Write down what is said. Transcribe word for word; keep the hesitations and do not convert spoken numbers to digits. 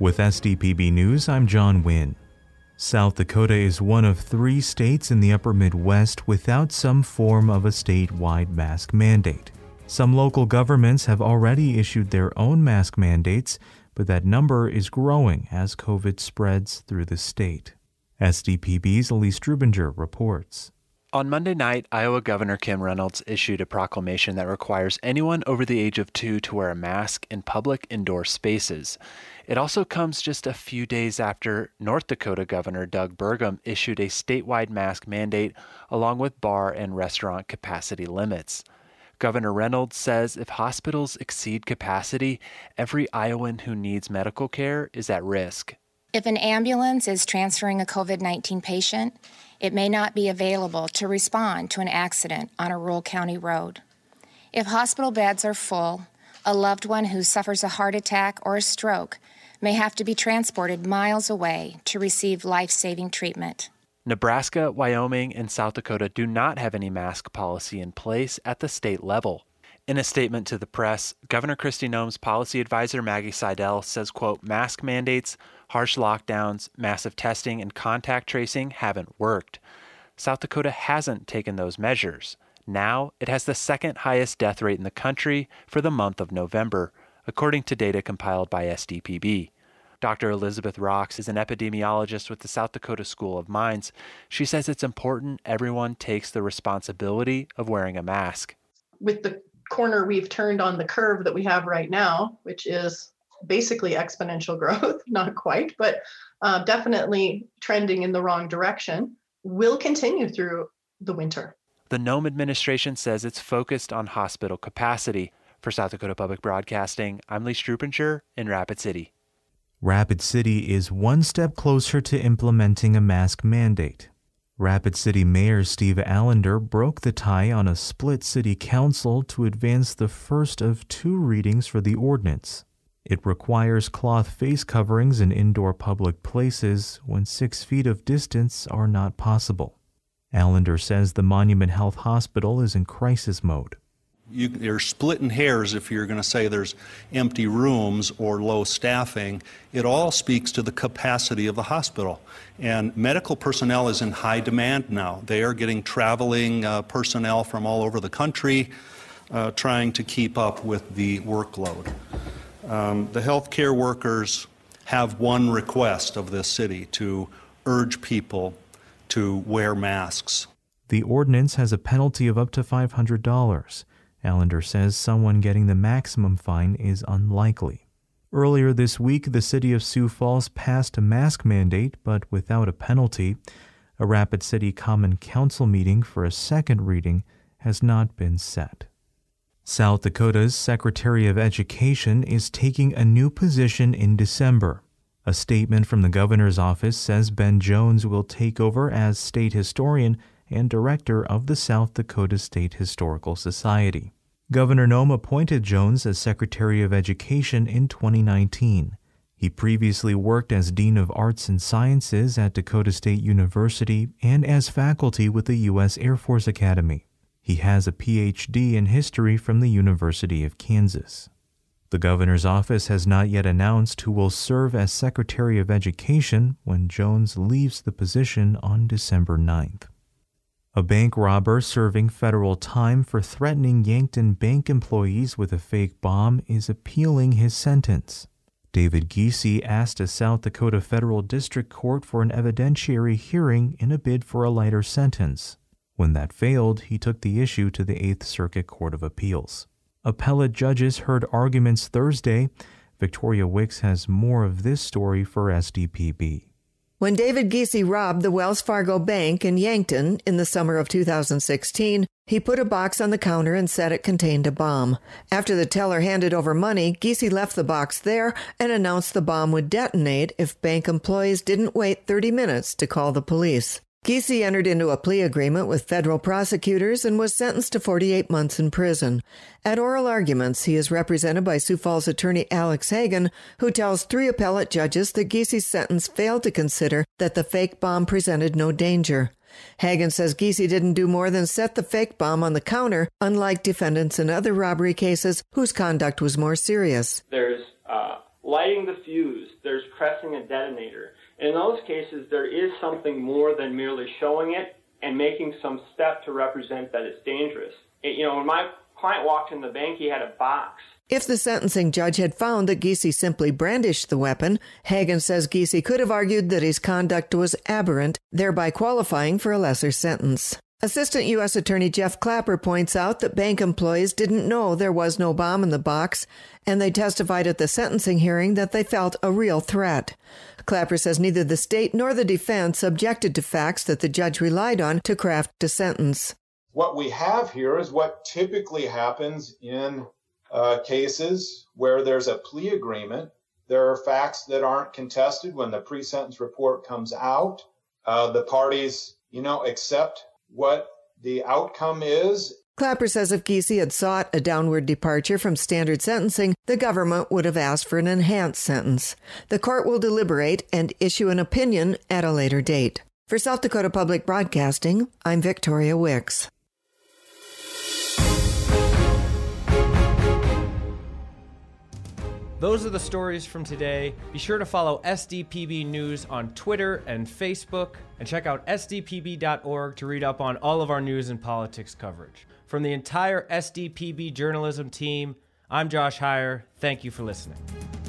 With S D P B News, I'm John Wynn. South Dakota is one of three states in the upper Midwest without some form of a statewide mask mandate. Some local governments have already issued their own mask mandates, but that number is growing as COVID spreads through the state. S D P B's Elise Strubinger reports. On Monday night, Iowa Governor Kim Reynolds issued a proclamation that requires anyone over the age of two to wear a mask in public indoor spaces. It also comes just a few days after North Dakota Governor Doug Burgum issued a statewide mask mandate along with bar and restaurant capacity limits. Governor Reynolds says if hospitals exceed capacity, every Iowan who needs medical care is at risk. If an ambulance is transferring a COVID nineteen patient, it may not be available to respond to an accident on a rural county road. If hospital beds are full, a loved one who suffers a heart attack or a stroke may have to be transported miles away to receive life-saving treatment. Nebraska, Wyoming, and South Dakota do not have any mask policy in place at the state level. In a statement to the press, Governor Kristi Noem's policy advisor Maggie Seidel says, quote, mask mandates, harsh lockdowns, massive testing, and contact tracing haven't worked. South Dakota hasn't taken those measures. Now, it has the second highest death rate in the country for the month of November, according to data compiled by S D P B. Doctor Elizabeth Rocks is an epidemiologist with the South Dakota School of Mines. She says it's important everyone takes the responsibility of wearing a mask. With the corner we've turned on the curve that we have right now, which is basically exponential growth, not quite, but uh, definitely trending in the wrong direction, will continue through the winter. The Noem administration says it's focused on hospital capacity. For South Dakota Public Broadcasting, I'm Lee Strupinger in Rapid City. Rapid City is one step closer to implementing a mask mandate. Rapid City Mayor Steve Allender broke the tie on a split city council to advance the first of two readings for the ordinance. It requires cloth face coverings in indoor public places when six feet of distance are not possible. Allender says the Monument Health Hospital is in crisis mode. You, you're splitting hairs if you're going to say there's empty rooms or low staffing. It all speaks to the capacity of the hospital. And medical personnel is in high demand now. They are getting traveling uh, personnel from all over the country uh, trying to keep up with the workload. Um, the healthcare workers have one request of this city: to urge people to wear masks. The ordinance has a penalty of up to five hundred dollars. Allender says someone getting the maximum fine is unlikely. Earlier this week, the city of Sioux Falls passed a mask mandate, but without a penalty. A Rapid City Common Council meeting for a second reading has not been set. South Dakota's Secretary of Education is taking a new position in December. A statement from the governor's office says Ben Jones will take over as state historian and director of the South Dakota State Historical Society. Governor Noem appointed Jones as Secretary of Education in twenty nineteen. He previously worked as Dean of Arts and Sciences at Dakota State University and as faculty with the U S Air Force Academy. He has a P H D in history from the University of Kansas. The governor's office has not yet announced who will serve as Secretary of Education when Jones leaves the position on December ninth. A bank robber serving federal time for threatening Yankton Bank employees with a fake bomb is appealing his sentence. David Giese asked a South Dakota federal district court for an evidentiary hearing in a bid for a lighter sentence. When that failed, he took the issue to the Eighth Circuit Court of Appeals. Appellate judges heard arguments Thursday. Victoria Wicks has more of this story for S D P B. When David Giese robbed the Wells Fargo Bank in Yankton in the summer of two thousand sixteen, he put a box on the counter and said it contained a bomb. After the teller handed over money, Giese left the box there and announced the bomb would detonate if bank employees didn't wait thirty minutes to call the police. Giese entered into a plea agreement with federal prosecutors and was sentenced to forty-eight months in prison. At oral arguments, he is represented by Sioux Falls attorney Alex Hagan, who tells three appellate judges that Giese's sentence failed to consider that the fake bomb presented no danger. Hagan says Giese didn't do more than set the fake bomb on the counter, unlike defendants in other robbery cases whose conduct was more serious. There's uh, lighting the fuse, there's pressing a detonator. And in those cases, there is something more than merely showing it and making some step to represent that it's dangerous. It, you know, when my client walked in the bank, he had a box. If the sentencing judge had found that Giese simply brandished the weapon, Hagan says Giese could have argued that his conduct was aberrant, thereby qualifying for a lesser sentence. Assistant U S Attorney Jeff Clapper points out that bank employees didn't know there was no bomb in the box, and they testified at the sentencing hearing that they felt a real threat. Clapper says neither the state nor the defense objected to facts that the judge relied on to craft a sentence. What we have here is what typically happens in uh, cases where there's a plea agreement. There are facts that aren't contested when the pre-sentence report comes out. Uh, the parties, you know, accept what the outcome is. Clapper says if Giese had sought a downward departure from standard sentencing, the government would have asked for an enhanced sentence. The court will deliberate and issue an opinion at a later date. For South Dakota Public Broadcasting, I'm Victoria Wicks. Those are the stories from today. Be sure to follow S D P B News on Twitter and Facebook, and check out S D P B dot org to read up on all of our news and politics coverage. From the entire S D P B journalism team, I'm Josh Heyer. Thank you for listening.